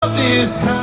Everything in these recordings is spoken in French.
love this time.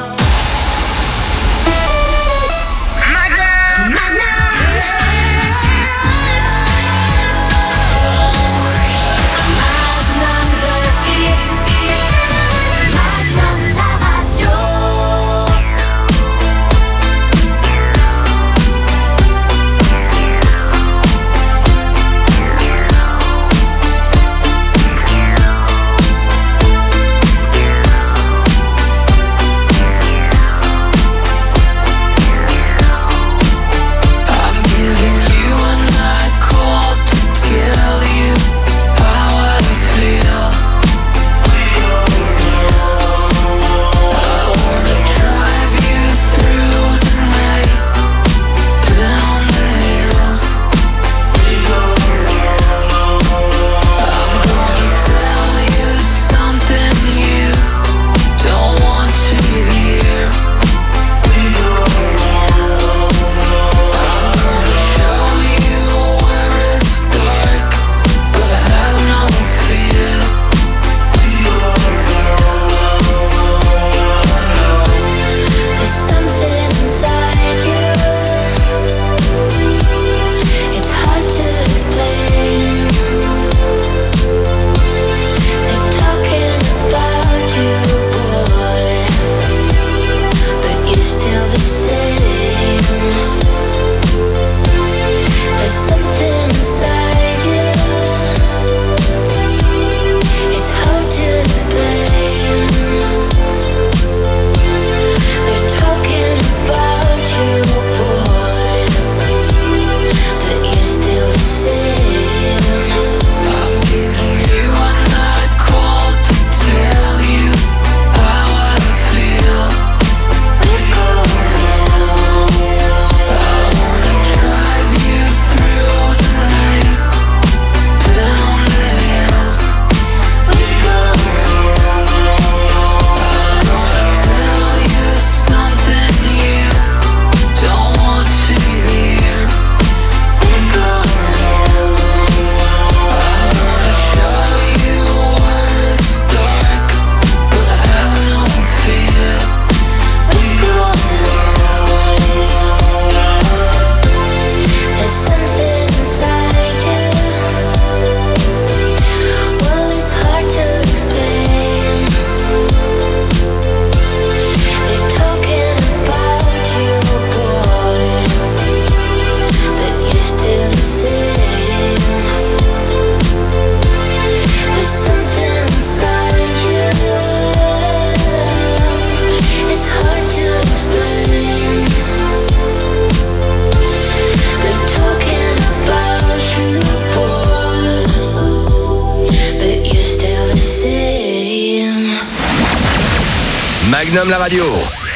Magnum la radio.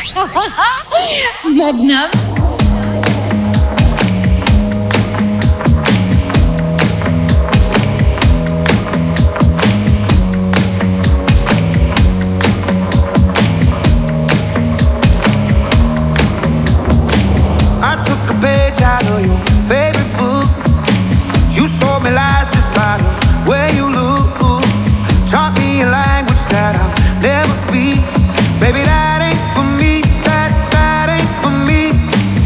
Magnum. I took a page out of your favorite book. You sold me lies just by the way you look. Taught me a language that I'll never speak. Baby, that ain't for me. That ain't for me.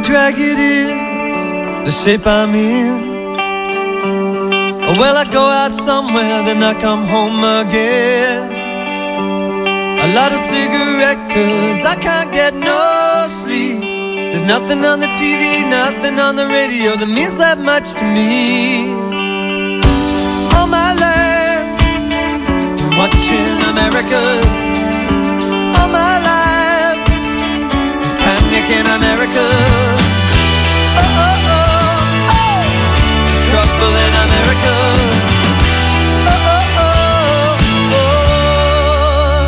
drag it is the shape I'm in. Well, I go out somewhere, then I come home again. A lot of cigarette, 'cause I can't get no sleep. There's nothing on the TV, nothing on the radio that means that much to me. All my life, watching America. All my life, there's panic in America. Oh, oh, oh, oh, there's trouble in America. Oh, oh, oh, oh.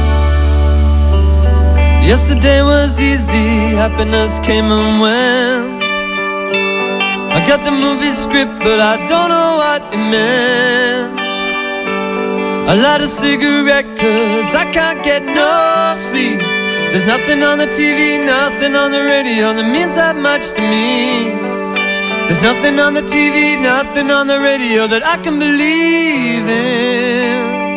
Yesterday was easy, happiness came and went. I got the movie script, but I don't know what it meant. A lot of cigarette, 'cause I can't get no sleep. There's nothing on the TV, nothing on the radio that means that much to me. There's nothing on the TV, nothing on the radio that I can believe in.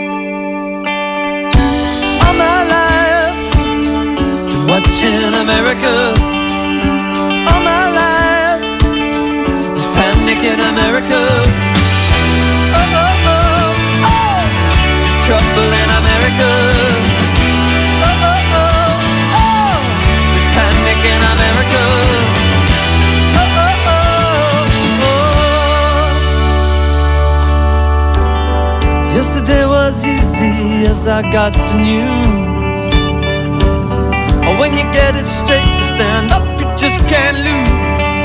All my life, watching America. All my life, there's panic in America. Oh, oh, oh, oh, there's trouble in America. Oh, oh, oh, oh, there's panic in America. Oh, oh, oh, oh. Yesterday was easy as I got the news. Oh, when you get it straight to stand up, you just can't lose.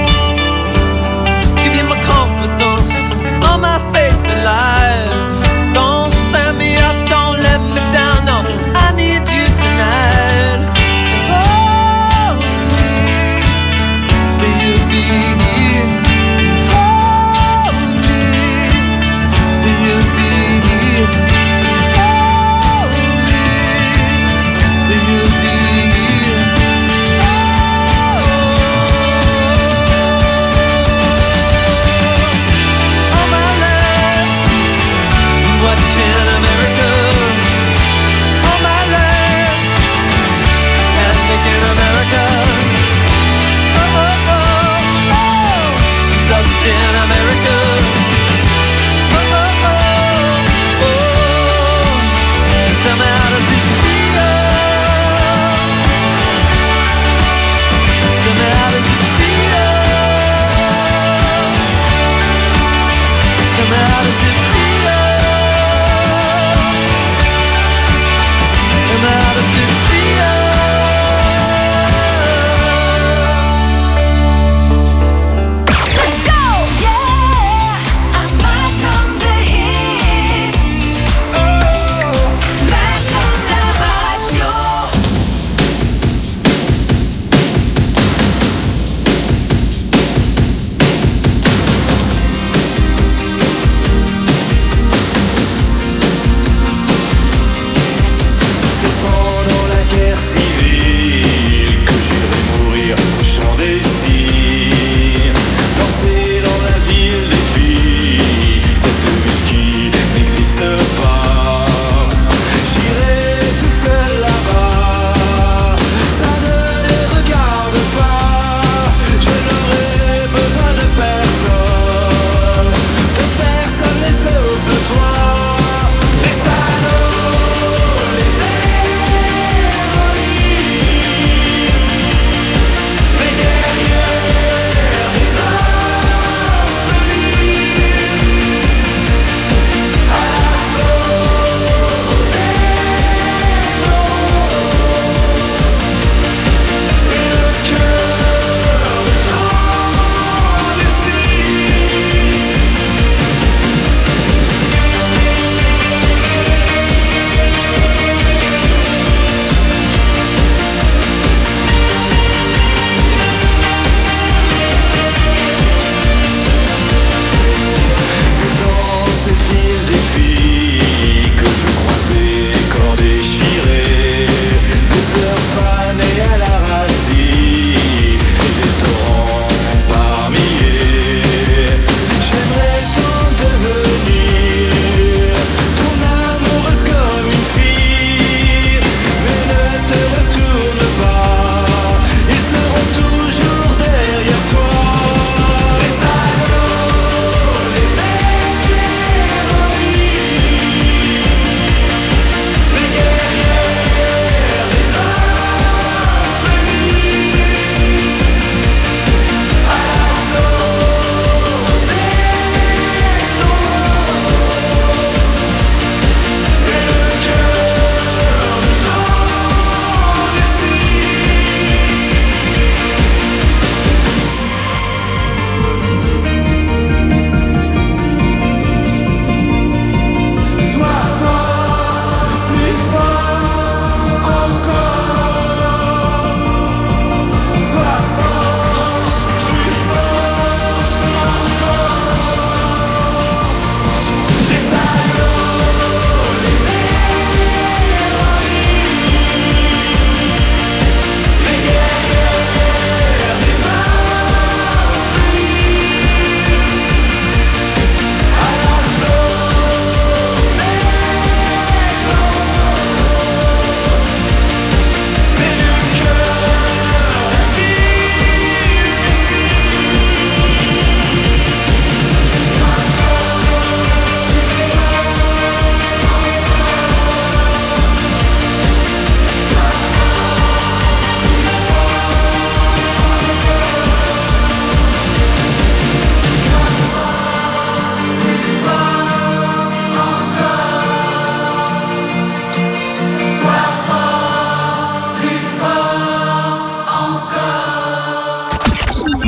Give you my confidence, all my faith in life. Don't stand me up, don't let me down, no, I need you tonight. To hold me, say you'll be here. Hold me, say you'll be here. Hold me, say you'll be here. All my life,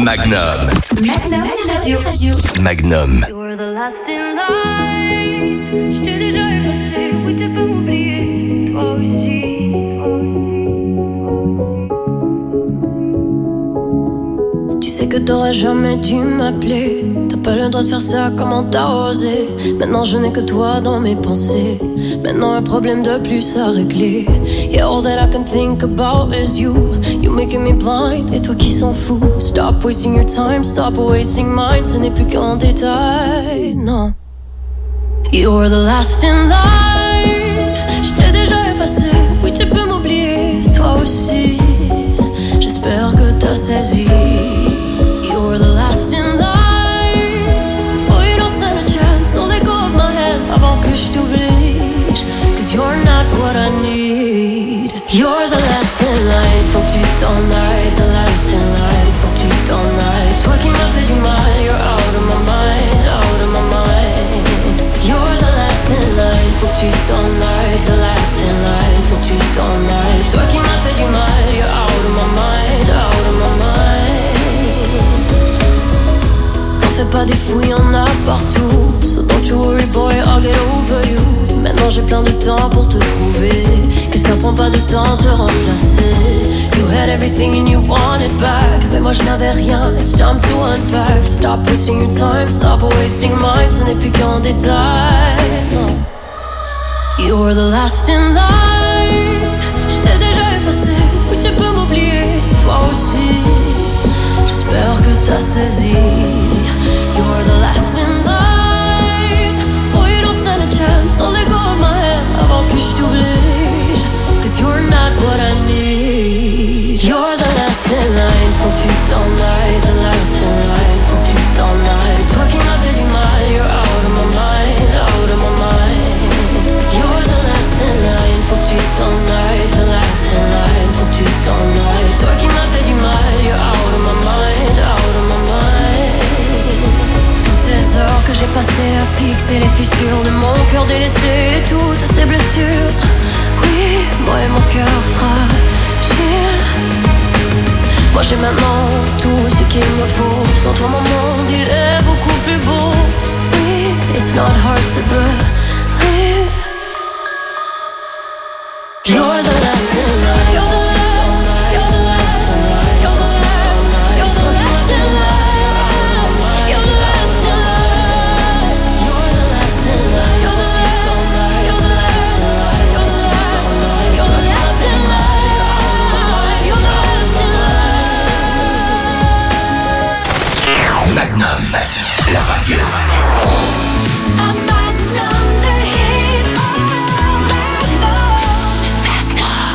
Magnum. Magnum. You were the last in line. Je t'ai déjà effacé, oui tu peux m'oublier, toi aussi. Tu sais que t'aurais jamais dû m'appeler. T'as pas le droit de faire ça, comment t'as osé. Maintenant je n'ai que toi dans mes pensées. Maintenant un problème de plus à régler. Yeah, all that I can think about is you. You making me blind, et toi qui s'en fous. Stop wasting your time, stop wasting mine. Ce n'est plus qu'un détail, non. You're the last in line. Je t'ai déjà effacé, oui tu peux m'oublier, toi aussi. J'espère que t'as saisi. You're the last in line. Oh, you don't stand a chance, so let go of my hand avant que je t'oblige. Cause you're not what I need. You're the last in line, faut que tu t'en ailles. The last in line, faut que tu t'en ailles. Toi qui m'as fait du mal, you're out of my mind, out of my mind. You're the last in line, faut que tu t'en ailles. The last in line, faut que tu t'en ailles. Toi qui m'as fait du mal, you're out of my mind, out of my mind. T'en fais pas des fous, y'en a partout. So don't you worry boy, I'll get over you. Maintenant j'ai plein de temps pour te prouver que ça prend pas de temps de te remplacer. You had everything and you want it back, mais moi je n'avais rien, it's time to unpack. Stop wasting your time, stop wasting mine. Ce n'est plus qu'un détail, non. You're the last in line. Je t'ai déjà effacé, oui tu peux m'oublier, toi aussi. J'espère que t'as saisi. You're the last in line. Oh you don't stand a chance, so let go of my hand avant que je t'oblige. Cause you're not what I need. You're the last in line, faut que tu t'en ailles. The last in line, faut que tu t'en ailles. Toi qui m'as fait du mal, you're out of my mind, out of my mind. You're the last in line, faut que tu t'en ailles. The last in line, faut que tu t'en ailles. Toi qui m'as fait du mal, you're out of my mind, out of my mind. Toutes ces heures que j'ai passées à fixer les fissures de mon cœur délaissé et toutes ces blessures. Oui, moi et mon cœur fragile. Moi j'ai maintenant tout ce qu'il me faut. Sans toi mon monde il est beaucoup plus beau. Oui, it's not hard to believe. You're the last in line. You're the last in line. You're the last in line. You're the last in line. You're the last in line. You're the last in line. You're the last in line. You're the last in line. You're the last in line. You're the last in line. You're the last in line. Magnum, la radio. Magnum, the hit. Magnum.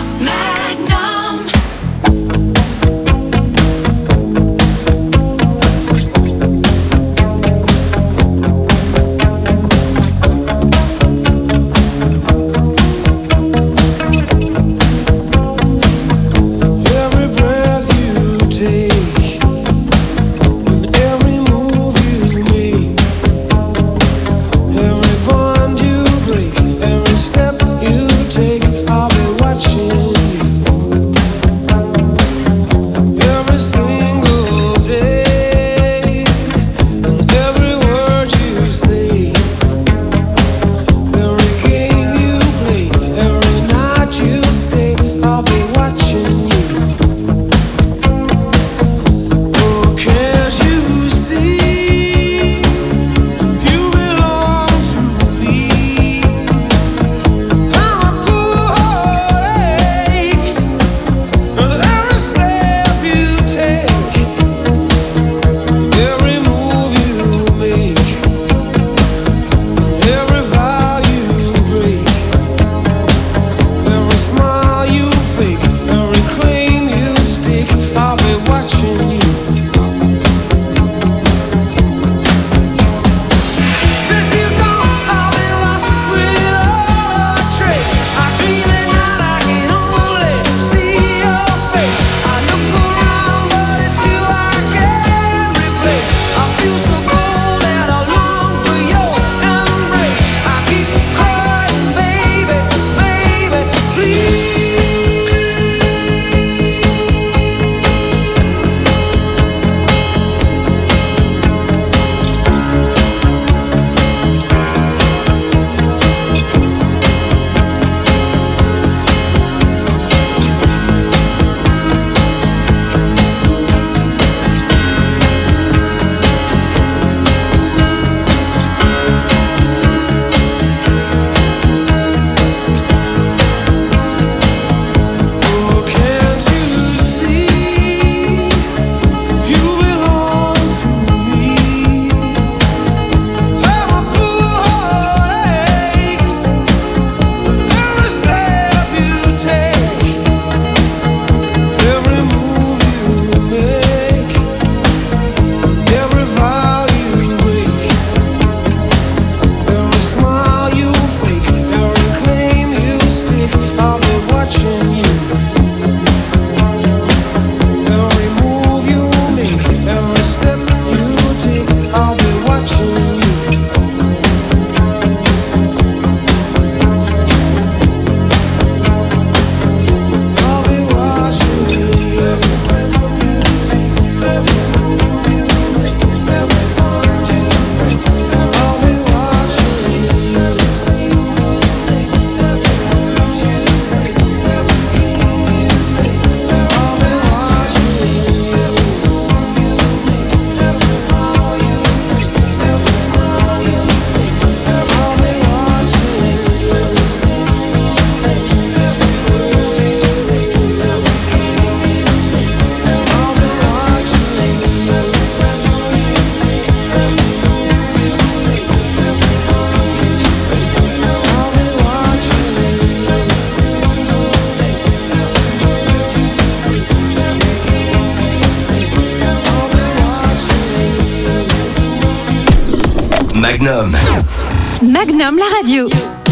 Magnum. Magnum, la radio.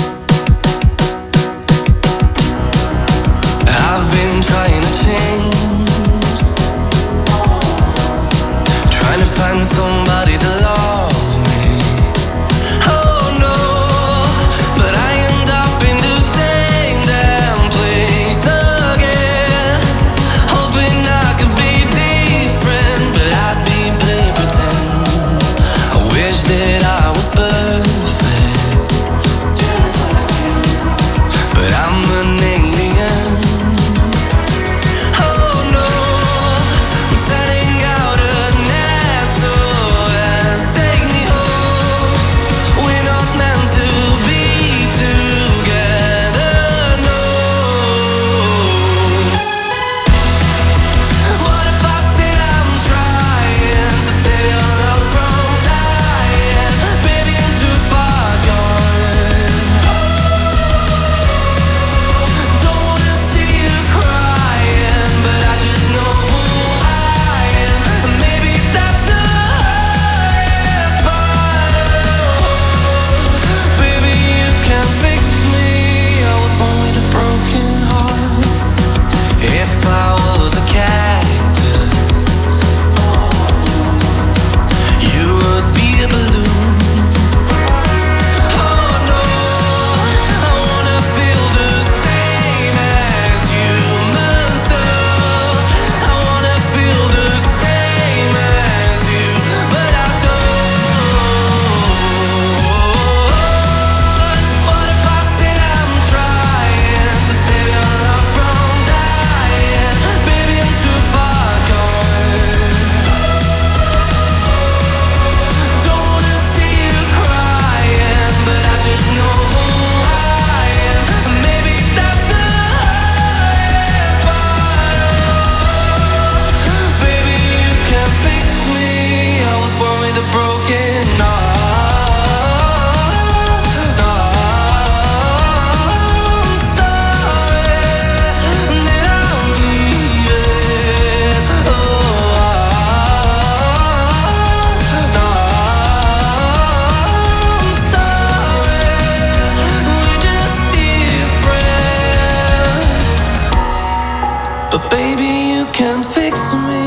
I've been trying to change, trying to find somebody to love me. Oh no, but I end up in the same damn place again, hoping I could be different, but I'd be play pretend. I wish that I was perfect, just like you, but I'm an alien. Oh no, I'm setting out a nest, SOS, take me home. We're not meant to be together, no. What if I said I'm trying to save your love from dying? Baby, I'm too far gone. Don't wanna see you crying, but I just know who I am. And maybe that's the hardest part. Baby, you can fix me. I was born with a broken heart. If I was a cactus, you would be a balloon. Oh no, I wanna feel the same as humans do. I wanna feel the same as you, but I don't. What if I said I'm trying to save your love from dying? Baby, I'm too far gone. Don't wanna see you crying, but I just know who I am. Maybe that's the hardest part. Baby, you can fix me. I was born with a broken heart. I'm sorry that I'm leaving. I'm sorry, we're just different. But baby, you can fix me.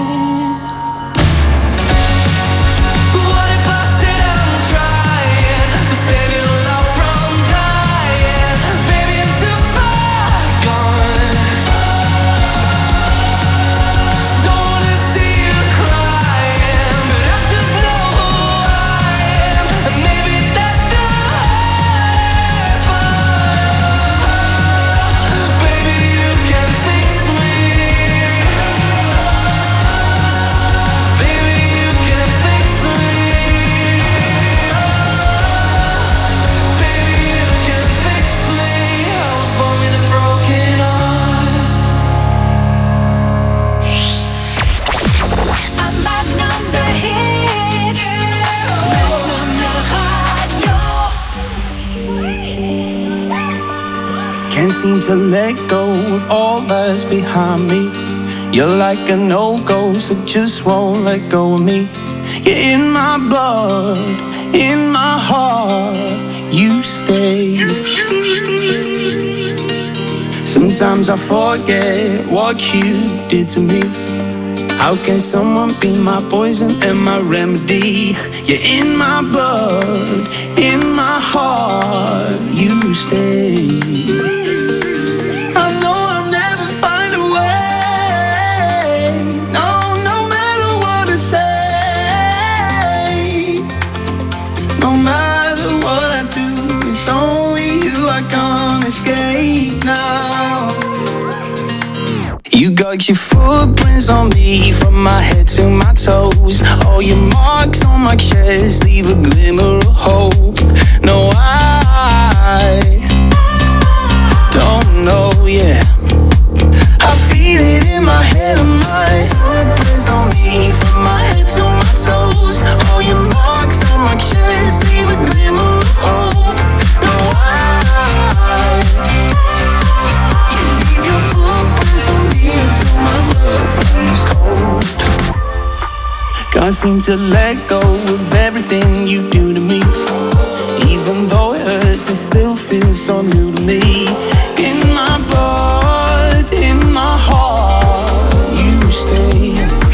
What if I said I'm trying to save your love from dying? Baby, I'm too far gone. Don't wanna see you crying, but I just know who I am. And maybe that's the hardest part. Baby, you can fix me. Baby, you can fix me. Baby, you can fix me. I was born with a broken heart. Magnum, the hit. Magnum, la radio. Can't seem to let go of all that's behind me. You're like a no-go, so just won't let go of me. You're in my blood, in my heart, you stay. Sometimes I forget what you did to me. How can someone be my poison and my remedy? You're in my blood, in my heart, you stay. I know I'll never find a way. No, no matter what I say. No matter what I do, it's only you I can't escape now. You got your footprints on me from my head to my toes. All your marks on my chest leave a glimmer of hope. No, I don't know, yeah. I feel it in my head and my footprints on me from my head to my toes. All your marks on my chest leave a glimmer of hope. No, you leave your footprints on me until my blood runs cold. Can't seem to let go of everything everything you do to me. Even though it hurts, it still feels so new to me. In my blood, in my heart, you stay.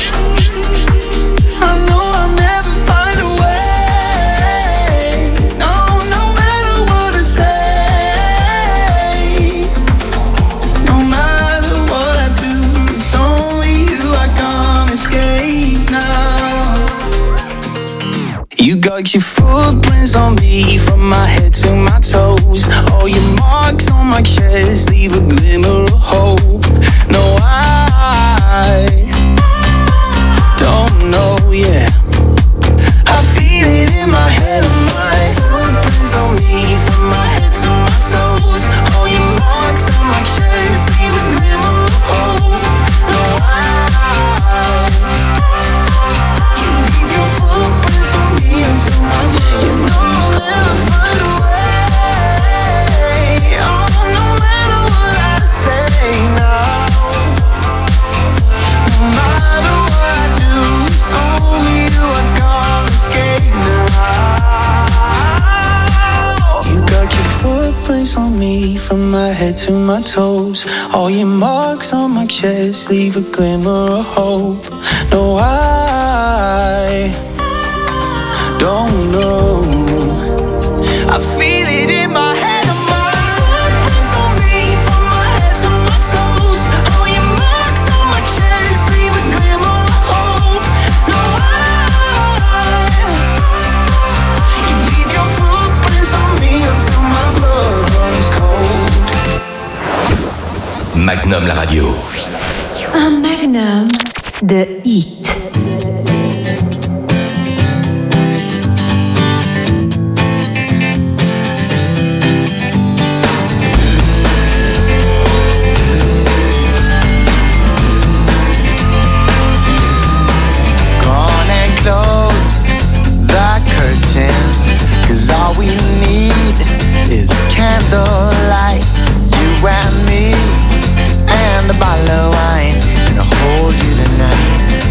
I know I'll never find a way. No, no matter what I say, no matter what I do, it's only you I can't escape now. You got your footprints on me from my head to my toes. All your marks on my chest leave a glimmer of hope. No, I don't know, yeah. I feel it in my head and my footprints on me from my head to my toes. All your marks on my chest leave a glimmer of hope. No, you leave your footprints on me until my you know I'll never find a way. Oh, no matter what I say now, no matter what I do, it's only you I can't escape now. You got your footprints on me from my head to my toes. All your marks on my chest leave a glimmer of hope. No, I don't know. I feel it in my head and my footprints on me from my head to my toes. All your marks on my chest leave a glimmer of hope. No, you leave your footprints on me until my blood runs cold. Magnum la radio. Un magnum de hit. All we need is candlelight, you and me, and a bottle of wine, and I'll hold you tonight.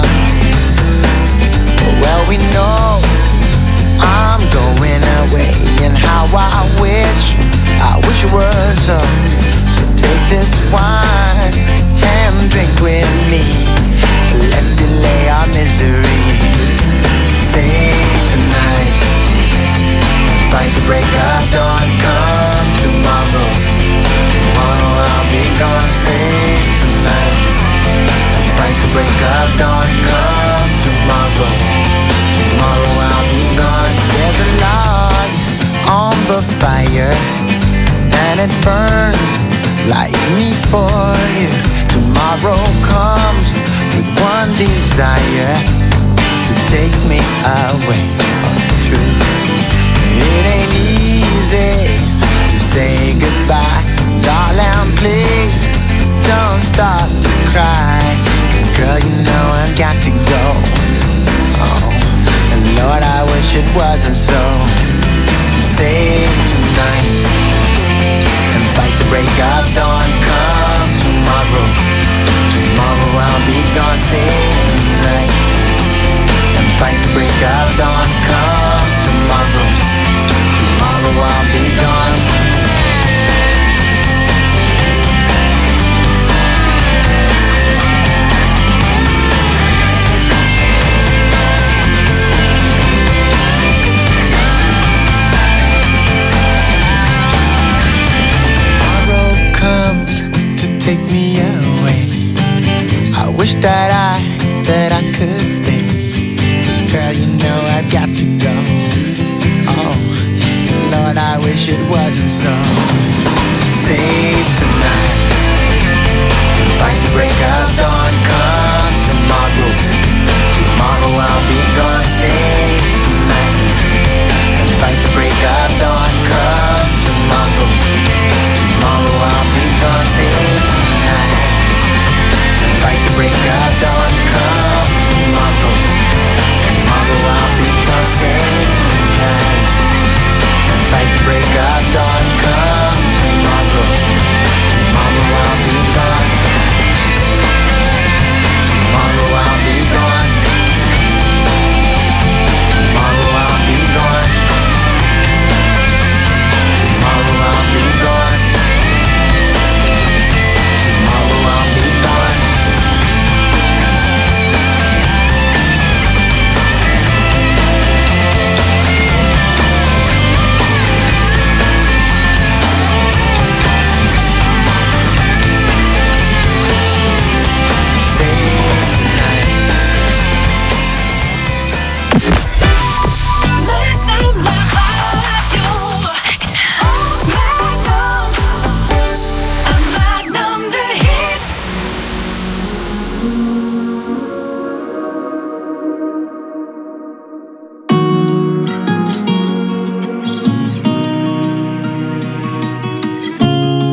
Well, we know I'm going away, and how I wish it were so. So take this wine and drink with me. Let's delay our misery. Say tonight, fight the break of dawn, come tomorrow. Tomorrow I'll be gone, say tonight. Fight the break of dawn, come tomorrow. Tomorrow I'll be gone. There's a log on the fire, and it burns like me for you. Tomorrow comes with one desire, to take me away. Oh, it's true. It ain't easy to say goodbye. Darling, please don't start to cry. 'Cause girl, you know I've got to go. Oh, and Lord, I wish it wasn't so. Save tonight and fight the break of dawn. Come tomorrow. Tomorrow I'll be gone. Save tonight and fight the break of dawn. Come tomorrow. Tomorrow I'll be gone. Tomorrow comes to take me away. I wish that I could stay. Girl, you know I've got to go. Oh, Lord, I wish it wasn't so. Save tonight and fight the break of dawn. Come tomorrow. Tomorrow I'll be gone. Save tonight and fight the break of dawn. Come tomorrow. Tomorrow I'll be gone. Save tonight and fight the break of dawn. Come tomorrow. Tomorrow I'll be gone. Save tonight. Fight the break of dawn, come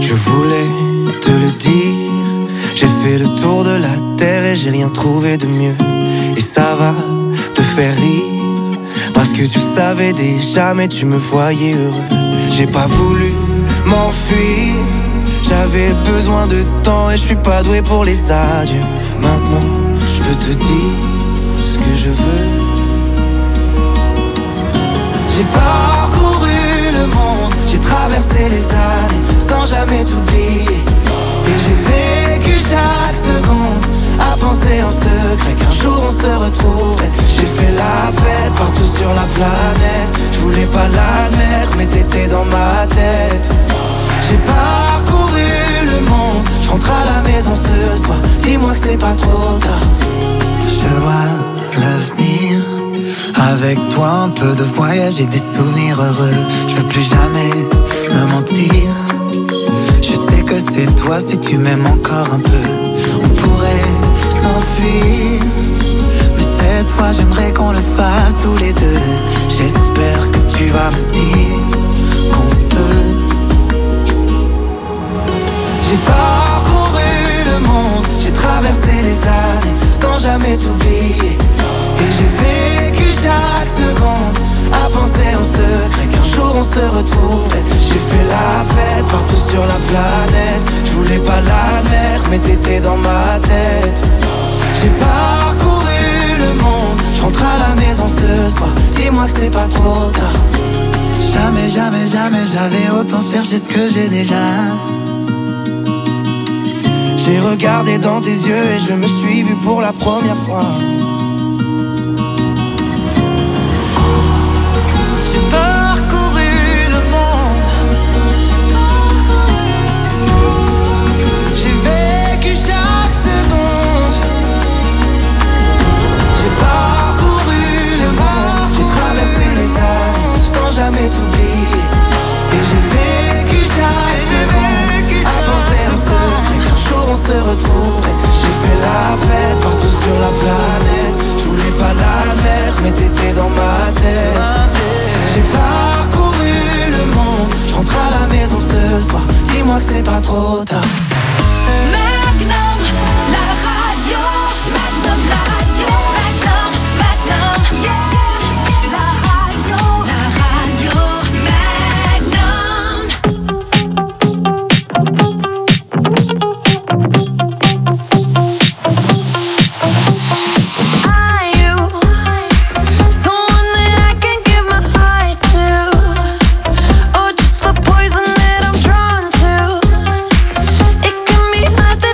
Je voulais te le dire. J'ai fait le tour de la terre et j'ai rien trouvé de mieux. Et ça va te faire rire, parce que tu le savais déjà, mais tu me voyais heureux. J'ai pas voulu m'enfuir, j'avais besoin de temps et je suis pas doué pour les adieux. Maintenant, je peux te dire ce que je veux. J'ai parcouru le monde, j'ai traversé les années sans jamais t'oublier. Et j'ai vécu chaque seconde à penser en secret qu'un jour on se retrouverait. J'ai fait la fête partout sur la planète. Je voulais pas l'admettre mais t'étais dans ma tête. J'ai parcouru le monde, je rentre à la maison ce soir. Dis-moi que c'est pas trop tard. Je vois l'avenir avec toi, un peu de voyage et des souvenirs heureux. Je veux plus jamais me mentir. Je sais que c'est toi si tu m'aimes encore un peu. On pourrait s'enfuir, mais cette fois j'aimerais qu'on le fasse tous les deux. J'espère que tu vas me dire qu'on peut. J'ai parcouru le monde, j'ai traversé les années sans jamais t'oublier. Et j'ai vécu chaque seconde à penser en secret qu'un jour on se retrouverait. J'ai fait la fête partout sur la planète. Je voulais pas l'admettre mais t'étais dans ma tête. J'ai parcouru le monde, je rentre à la maison ce soir. Dis-moi que c'est pas trop tard. Jamais, jamais, jamais j'avais autant cherché ce que j'ai déjà. J'ai regardé dans tes yeux et je me suis vu pour la première fois. J'ai parcouru le monde, j'ai vécu chaque seconde. J'ai parcouru le monde, j'ai traversé les années sans jamais t'oublier. Et j'ai vécu chaque seconde à penser en secret qu'un jour on se retrouverait. J'ai fait la fête partout sur la planète. Je voulais pas l'admettre mais t'étais dans ma tête. J'ai parcouru le monde, je rentre à la maison ce soir. Dis-moi que c'est pas trop tard. Magnum, la radio. Magnum, la radio. Magnum, Magnum, yeah. La radio, Are you someone that I can give my heart to, or just the poison that I'm drawn to? It can be hard to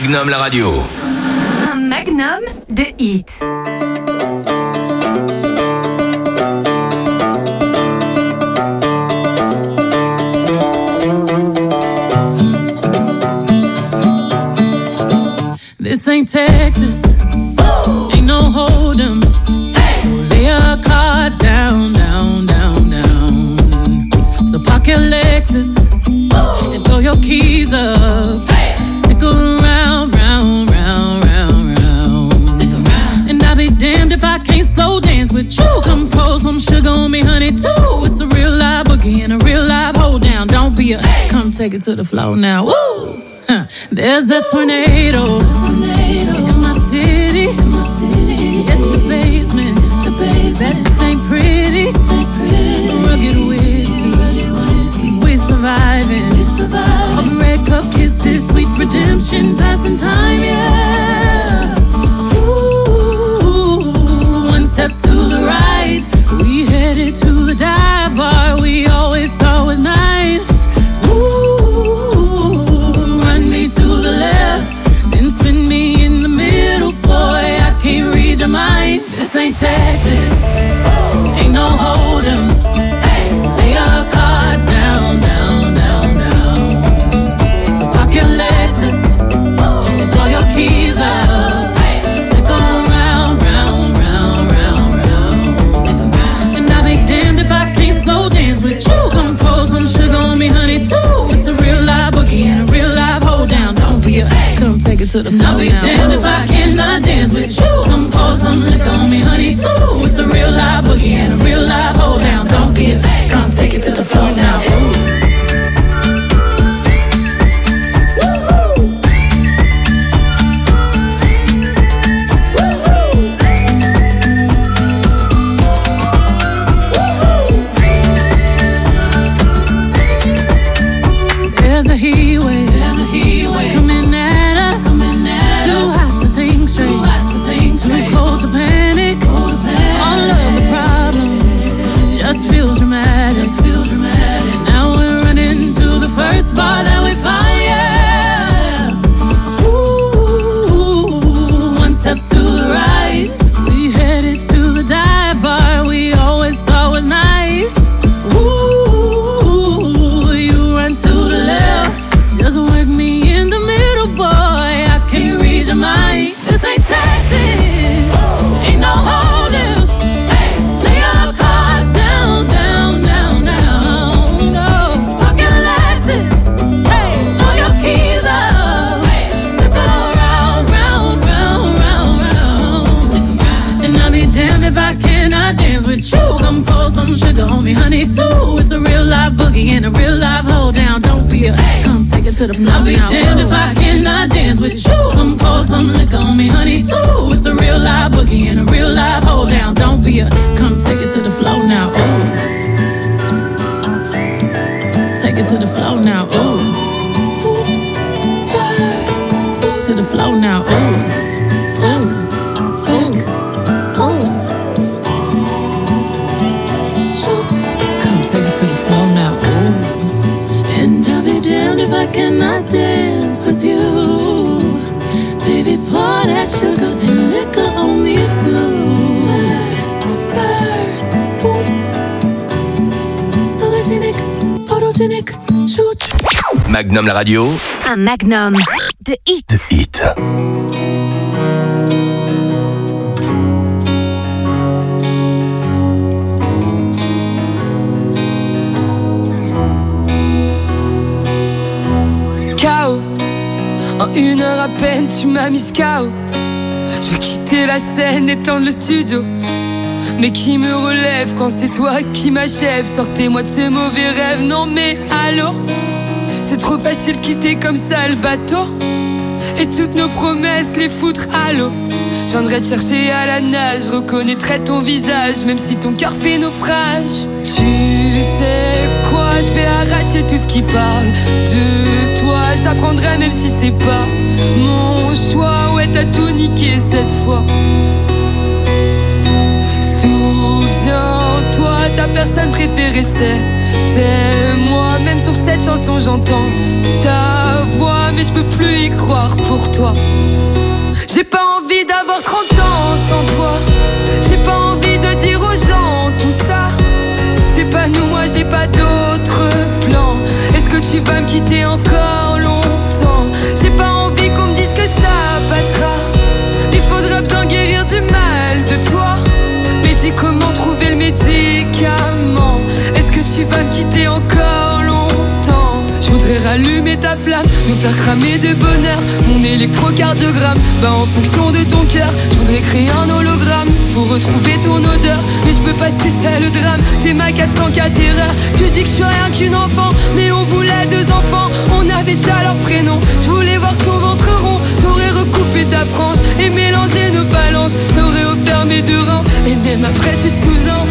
Magnum la radio. Un magnum de hits. This ain't Texas, ain't no hold'em. So lay your cards down, down, down, down. So park your Lexus and throw your keys up. Stick around, round, round, round, round. Stick around. And I'll be damned if I can't slow dance with you. Come pour some sugar on me, honey, too. It's a real live boogie and a real live hold down. Don't be a, come take it to the floor now. Woo! There's a tornado in my city, in the basement. That ain't pretty. Rugged whiskey, we surviving. Of red cup kisses, sweet redemption, passing time, yeah. Ooh, one step to the right, we headed to the dive bar we always thought was nice. To the left, then spin me in the middle, boy, I can't read your mind. This ain't Texas, ain't no hold'em. Lay your cards down, down, down, down. So park your Lexus and throw your keys up. Stick around, round, round, round, round. And I'll be damned if I can't slow dance with you. Come pour some sugar on me, honey, too. It's a real live boogie and a real live hold down. Don't be a, come take it to the floor. I'll be damned if I cannot dance with you. Come pour some liquor on me, honey, too. It's a real live boogie and a real live hold down. Don't be a, come take it to the floor now. Ooh. Feel dramatic. Now we're running to the first bar that we find, yeah. Ooh, one step to the right, we headed to the dive bar we always thought was nice. Ooh, you run to the left, just with me in the middle, boy, I can't read your mind. This ain't Texas, ain't no hold'em. Lay your cards down, down, down, down. No, pocket Lexus, throw your keys up. Stick around, round, round, round, round. And I'll be damned if I cannot dance with you. Come pour some sugar on me, honey, too. It's a real live boogie and a real live hold down. Don't be a, come take it to the floor. I'll be damned if I cannot dance with you. Come pour some liquor on me, honey, too. It's a real live boogie and a real live hold down. Don't be a, come take it to the floor now. Ooh. Take it to the floor now. Ooh. Oops, spurs. To the floor now. Ooh. Top, back, oops. Shoot. Come take it to the floor now. Ooh. And I'll be damned if I cannot dance with you. Baby, pour that sugar and liquor on me too. Spurs, boots, sologenic, photogenic, shoot. Magnum la radio. Un magnum de hits. De hits. KO. En 1 heure à peine, tu m'as mis KO. Je veux quitter la scène, étendre le studio. Mais qui me relève quand c'est toi qui m'achève? Sortez-moi de ce mauvais rêve, non mais allô? C'est trop facile de quitter comme ça le bateau et toutes nos promesses les foutre à l'eau. Je viendrai te chercher à la nage, je reconnaîtrai ton visage même si ton cœur fait naufrage. Tu sais quoi, je vais arracher tout ce qui parle de toi. J'apprendrai même si c'est pas mon choix. Ouais, t'as tout niqué cette fois. Souviens-toi, ta personne préférée c'était moi. Même sur cette chanson j'entends ta voix. mais je peux plus y croire pour toi. J'ai pas envie d'avoir 30 ans sans toi. J'ai pas envie de dire aux gens tout ça. Si c'est pas nous, moi j'ai pas d'autre plan. Est-ce que tu vas me quitter encore longtemps? J'ai pas envie qu'on me dise que ça passera. Il faudra bien guérir du mal de toi. Mais dis comment trouver le médicament. Est-ce que tu vas me quitter encore longtemps? Je voudrais rallumer ta flamme, nous faire cramer de bonheur. Mon électrocardiogramme, bah en fonction de ton cœur. Je voudrais créer un hologramme pour retrouver ton odeur. Mais je peux pas, c'est ça le drame. T'es ma 404 erreur. Tu dis que je suis rien qu'une enfant, mais on voulait 2 enfants. On avait déjà leur prénom. Je voulais voir ton ventre rond. T'aurais recoupé ta frange et mélangé nos phalanges. T'aurais offert mes 2 reins et même après tu te souviens.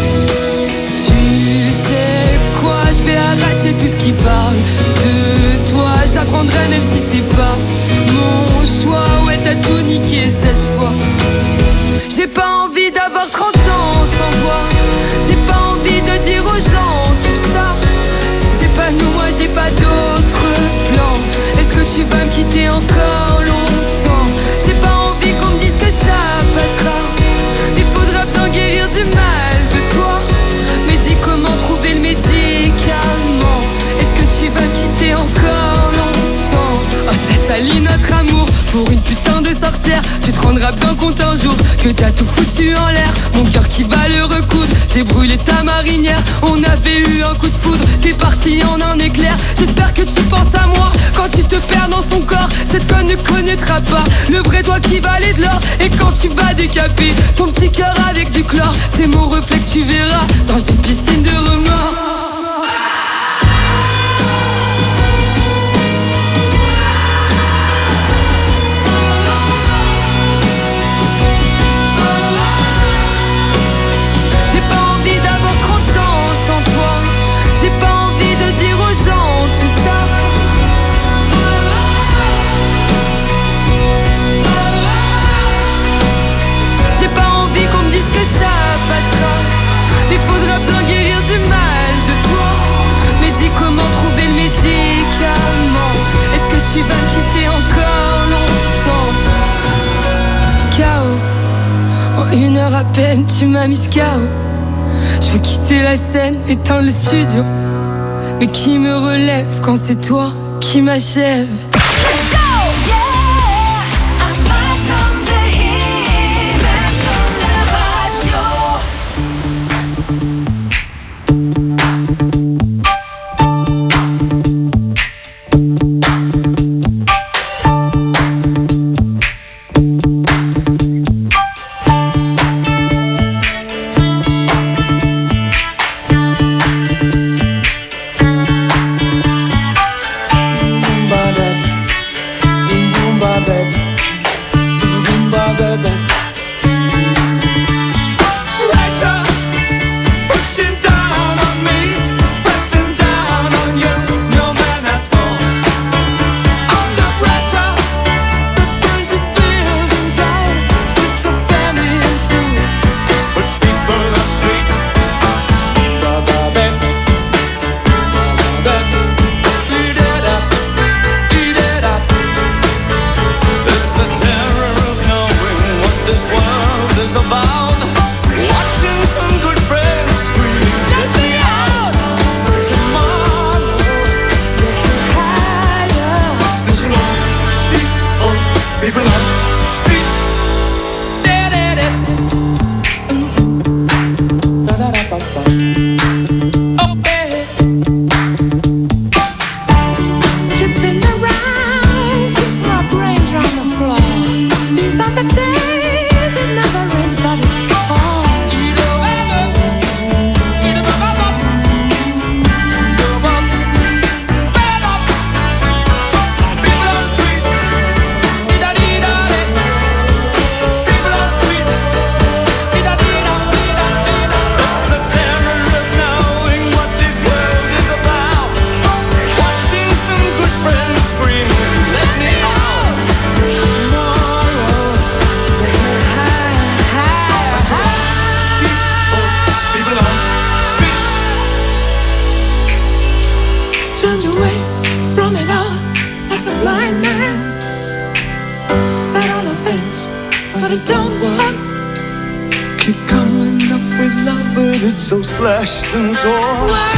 Tu sais quoi, je vais arracher tout ce qui parle de toi. J'apprendrai même si c'est pas mon choix. Ouais, t'as tout niqué cette fois. J'ai pas envie d'avoir 30 ans sans toi. J'ai pas envie de dire aux gens tout ça. Si c'est pas nous, moi j'ai pas d'autre plan. Est-ce que tu vas me quitter encore longtemps? J'ai pas envie qu'on me dise que ça passera. Il faudra bien guérir du mal de toi. Mais dis comment trouver le médicament. Est-ce que tu vas me quitter encore longtemps? Oh, t'as sali notre amour pour une putain de sorcière. Tu te rendras bien compte un jour que t'as tout foutu en l'air. Mon cœur qui va le recoudre. J'ai brûlé ta marinière. On avait eu un coup de foudre. T'es parti en un éclair. J'espère que tu penses à moi quand tu te perds dans son corps. Cette conne ne connaîtra pas le vrai toi qui valait de l'or. Et quand tu vas décaper ton petit cœur avec du chlore, c'est mon reflet que tu verras dans une piscine de remords. Que ça passera. Il faudra bien guérir du mal de toi. Mais dis comment trouver le médicament. Est-ce que tu vas me quitter encore longtemps? KO. En 1 heure à peine tu m'as mis KO. Je veux quitter la scène, éteindre le studio. Mais qui me relève quand c'est toi qui m'achève? don't want. Keep coming up with love, but it's so slashed and torn. Why?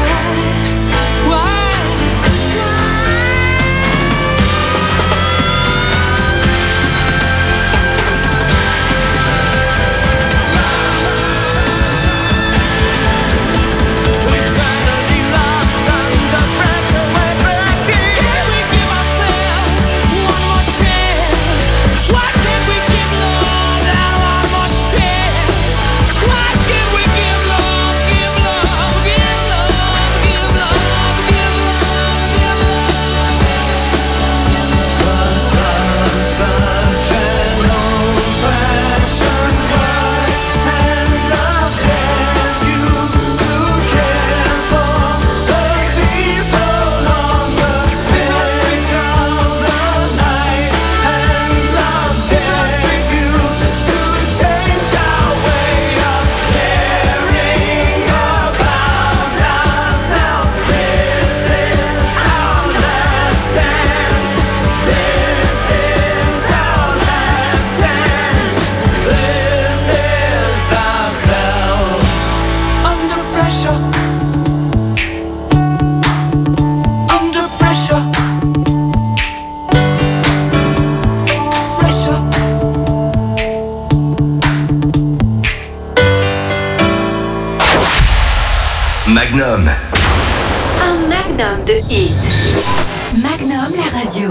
Magnum. Un magnum de hits. Magnum la radio.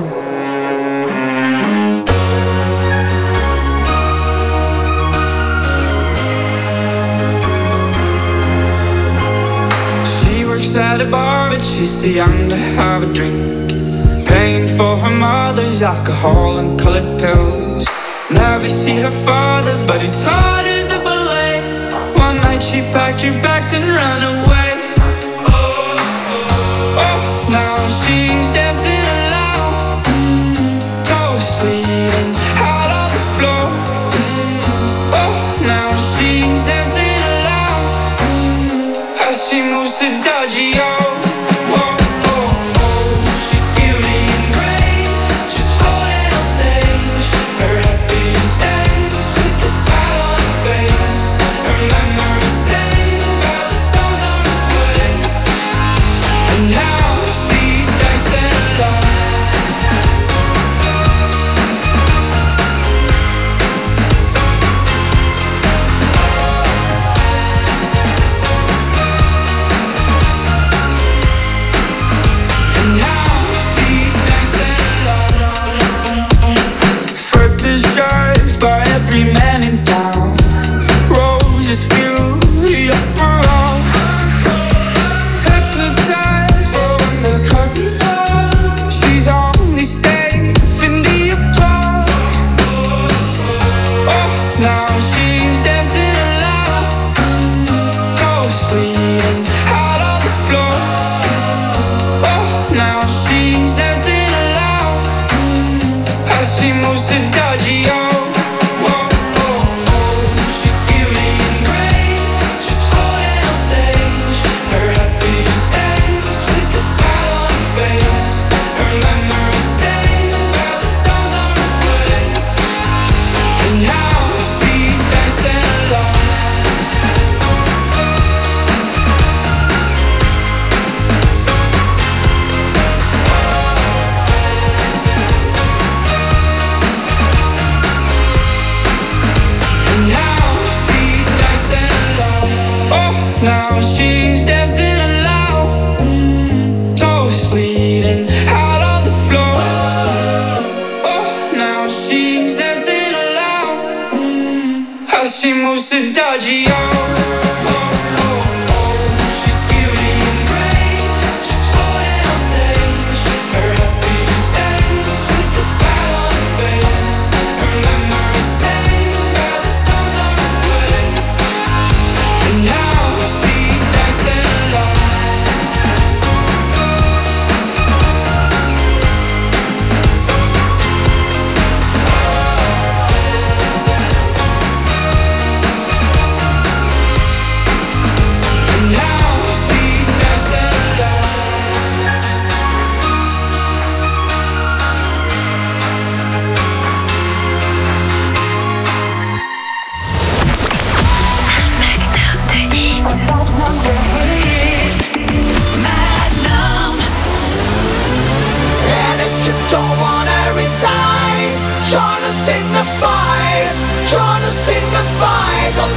She works at a bar, but she's too young to have a drink. Paying for her mother's alcohol and colored pills. Never see her father, but he taught her the ballet. One night she packed her bags and ran away. Now she's dancing alone, toes bleeding out on the floor. Now she's dancing alone as she moves to dodgy. She's beauty and grace, just floating on stage. Her happiest days with the smile on her face. Her memories stay while the songs on her play. And now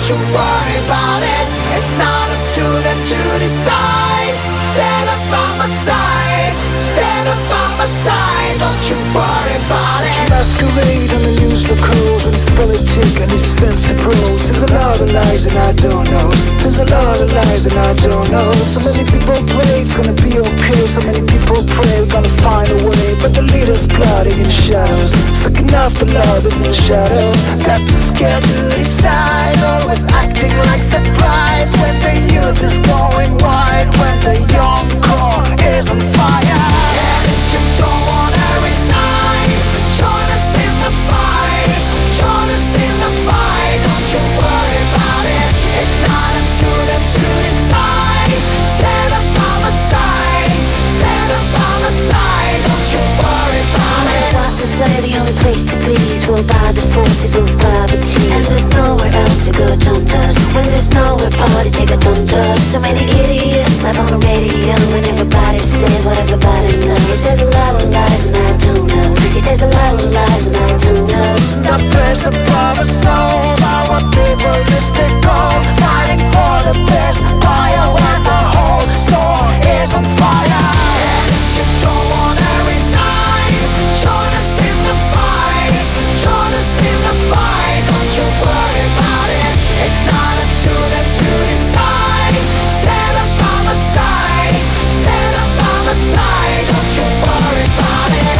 don't you worry about it. It's not up to them to decide. Stand up by my side, stand up by my side, don't you worry about it. Such a masquerade on the news locals when it's politic and it's fancy pros. There's a lot of lies and I don't know. There's a lot of lies and I don't know. So many people pray it's gonna be okay. So many people pray we're gonna find a way. But the leaders plotting in the shadows, sucking off the lovers in the shadow. Got too scared to decide, always acting like surprise. When the youth is going wild, when the young core is on fire. And if you don't wanna resign, join us in the fight. Join us in the fight, don't you worry about it. It's not up to them to decide. Stand up by my side, stand up by my side, don't you worry about it. What's to say the only place to be is ruled by the forces of gravity. And there's nowhere else to go, don't us. When there's nowhere party, take a don't us. So many idiots live on the radio, and everybody says what everybody knows. He says a lot of lies and I don't know. He says a lot of lies and I don't know. Not place above a soul, our people is the goal. Fighting for the best fire when the whole store is on fire. And if you don't wanna resign, join us in the fight. Join us in the fight, don't you worry about it. It's not up to them to decide. Stand up by my side, stand up by my side, don't you worry about it.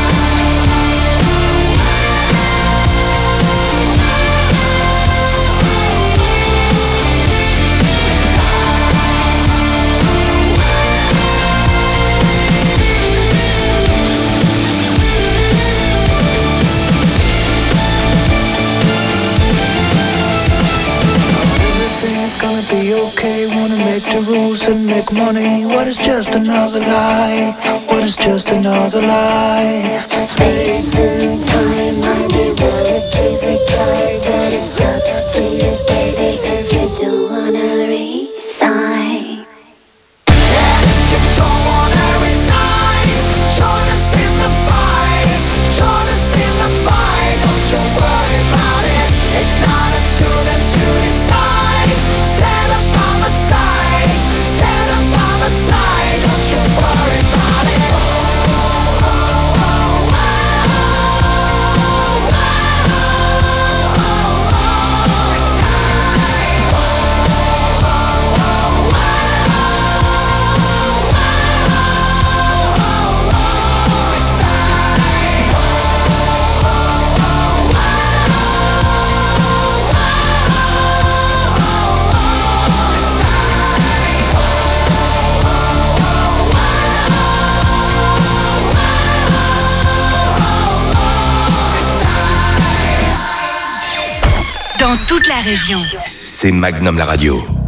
Everything's gonna be okay, wanna make the rules and make money. What is just another lie? What is just another lie? Space and time might be relatively tight, but it's up to you, baby, if you don't wanna resign. And if you don't wanna resign, join us in the fight. Join us in the fight, don't you worry about it. It's not up to them to decide. Stand up by my side, stand up by my side, don't you worry about it. Dans toute la région. C'est Magnum la radio.